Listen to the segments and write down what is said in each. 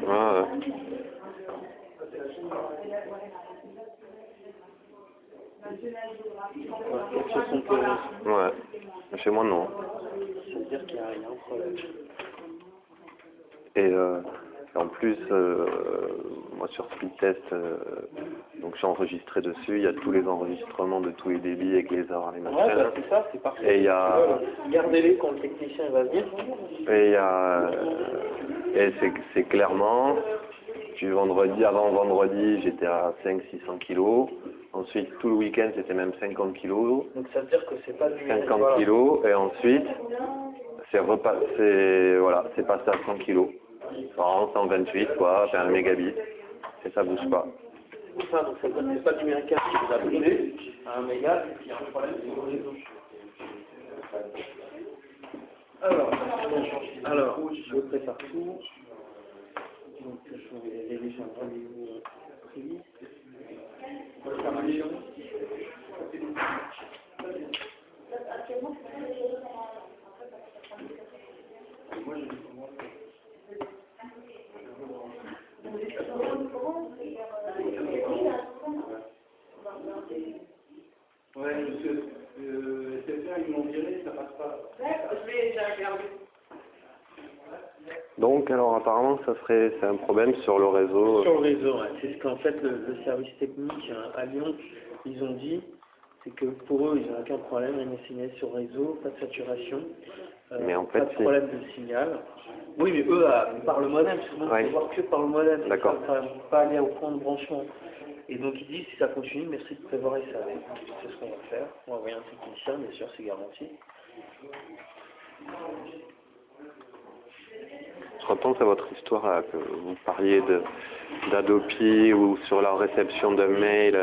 Ouais. Ouais. Chez moi, non. Ça veut dire qu'il y a un problème. Et en plus, moi sur Speedtest, donc j'ai enregistré dessus, il y a tous les enregistrements de tous les débits avec les heures, les machins. Ouais, bah c'est ça, c'est parfait. Et il y a... Gardez-les quand le technicien va venir. Et il y a... Et c'est clairement, du vendredi, avant vendredi, j'étais à 500-600 kilos. Ensuite, tout le week-end, c'était même 50 kilos. Donc ça veut dire que c'est pas du 50 voilà. kilos, et ensuite, voilà, c'est passé à 100 kilos. Par 128, quoi, c'est un mégabit. Et ça bouge pas. Ça, donc ça veut dire que c'est pas du numérique qui vous a brûlé à 1 méga, il y a un problème sur le réseau. Alors, je prépare tout. Donc, je vais déjà un rendez-vous pris. Préparation. Moi, je ouais, parce que SFR, ils m'ont viré, ça passe pas. Je vais déjà regarder. Donc, alors, apparemment, c'est un problème sur le réseau. Sur le réseau, ouais. C'est ce qu'en fait, le service technique à Lyon, ils ont dit, c'est que pour eux, ils n'ont aucun problème, un signal sur le réseau, pas de saturation, Mais en fait, pas de problème de signal. Oui, mais eux, par le modem, souvent, Ouais. il faut voir que par le modem, D'accord. ça ne pas aller au point de branchement. Et donc, ils disent, si ça continue, merci de prévoir ça. C'est ce qu'on va faire. On va envoyer un technicien, bien sûr, c'est garanti. Je repense à votre histoire, là, que vous parliez d'Adopi ou sur la réception de mail.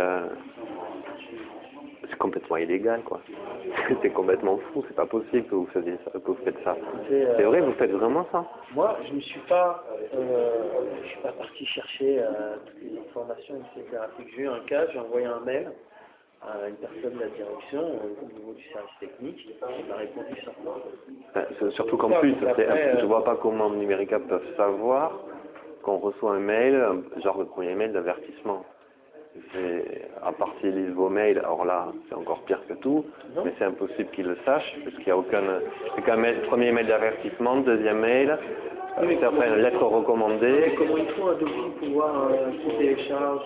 C'est complètement illégal, quoi. C'est complètement fou, c'est pas possible que vous faisiez ça, que vous faites ça. C'est vrai, vous faites vraiment ça? Moi, je ne suis pas parti chercher toutes les informations, etc. C'est que j'ai eu un cas, j'ai envoyé un mail à une personne de la direction au niveau du service technique qui m'a répondu ça. Surtout qu'en plus, je vois pas comment Numérica peuvent savoir qu'on reçoit un mail, genre le premier mail d'avertissement. À part s'ils lisent vos mails, alors là, c'est encore pire que tout, Non. mais c'est impossible qu'ils le sachent, parce qu'il n'y a aucun... C'est qu'un premier mail d'avertissement, deuxième mail, c'est après une lettre recommandée. Comment ils font Adobe pour voir qui télécharge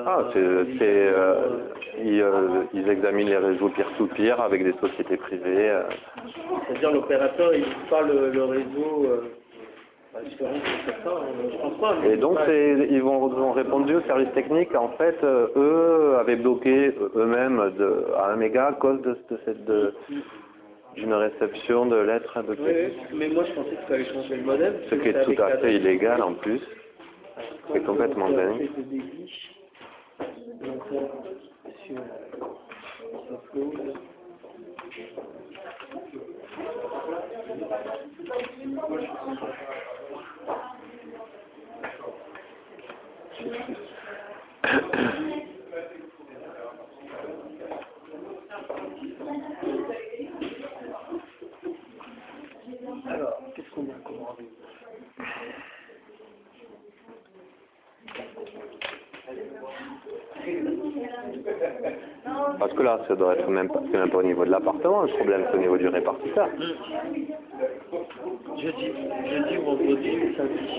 ils examinent les réseaux peer-to-peer avec des sociétés privées. C'est-à-dire l'opérateur, il n'ouvre pas le réseau... Espérons que c'est ça, je pense pas. Et donc, ils ont répondu au service technique, en fait, eux avaient bloqué eux-mêmes à 1 méga à cause d'une réception de lettres de Oui, mais moi je pensais qu'il fallait changer le modem. Ce qui est tout à fait illégal en plus. C'est complètement dingue. Donc sur alors, qu'est-ce qu'on a commandé? Parce que là, ça doit être même pas au niveau de l'appartement, le problème c'est au niveau du répartiteur. Jeudi ou vendredi ou samedi?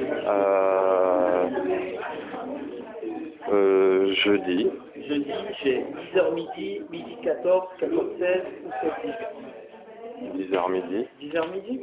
Jeudi. Jeudi, j'ai 10h midi, midi 14, 14h16 ou 16h. 10h midi. 10h midi?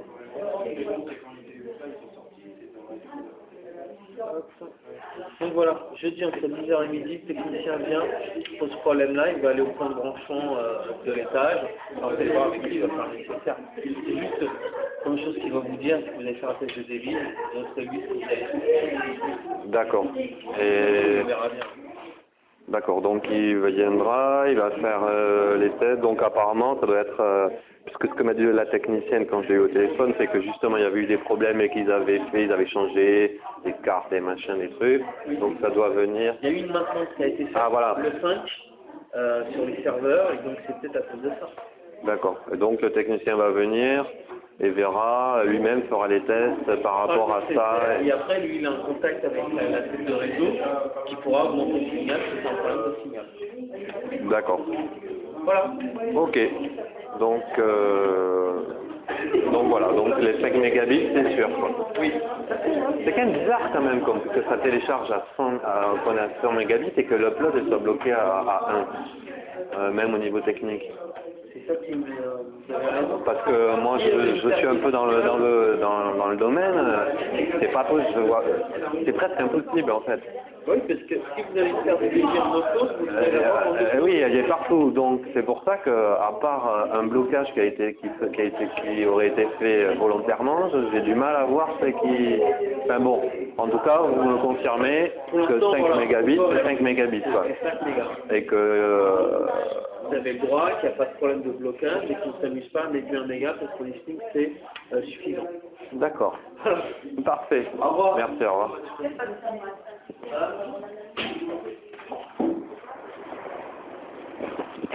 Donc voilà, jeudi entre 10h et midi, le technicien vient, pose ce problème-là, il va aller au point de branchement de l'étage, alors vous allez voir avec lui, il va faire le nécessaire. C'est juste une chose qu'il va vous dire, si vous allez faire un test de débit, vous serez lui ce que vous allez faire. D'accord. On verra bien. D'accord, donc il viendra, il va faire les tests, donc apparemment ça doit être, puisque ce que m'a dit la technicienne quand je l'ai eu au téléphone, c'est que justement il y avait eu des problèmes et qu'ils avaient changé des cartes, des machins, des trucs, donc ça doit venir. Il y a eu une maintenance qui a été faite voilà. le 5 sur les serveurs, et donc c'est peut-être à cause de ça. D'accord, et donc le technicien va venir, et verra, lui-même fera les tests par rapport à ça. Et après, lui, il a un contact avec la tête de réseau qui pourra augmenter le signal si c'est un problème de signal. D'accord. Voilà. Ok. Donc voilà, donc les 5 mégabits, c'est sûr, quoi. Oui. C'est quand même bizarre quand même que ça télécharge qu'on est à 100 mégabits et que l'upload soit bloqué à 1, même au niveau technique. C'est ça qui me... vous avez raison. Parce que moi je suis un peu dans le domaine, c'est pas possible, c'est presque impossible en fait. Oui, parce que si vous allez faire des désirs nocturnes, vous allez avoir en Oui, il y a partout, donc c'est pour ça que à part un blocage qui aurait été fait volontairement, j'ai du mal à voir ce qui... Enfin bon, en tout cas, vous me confirmez que 5 mégabits, c'est 5 mégabits, quoi. C'est 5 mégas. Et que... Vous avez le droit, qu'il n'y a pas de problème de blocage et qu'on ne s'amuse pas à mettre du 1 méga parce qu'on estime que c'est suffisant. D'accord. Parfait. Au revoir. Merci, au revoir.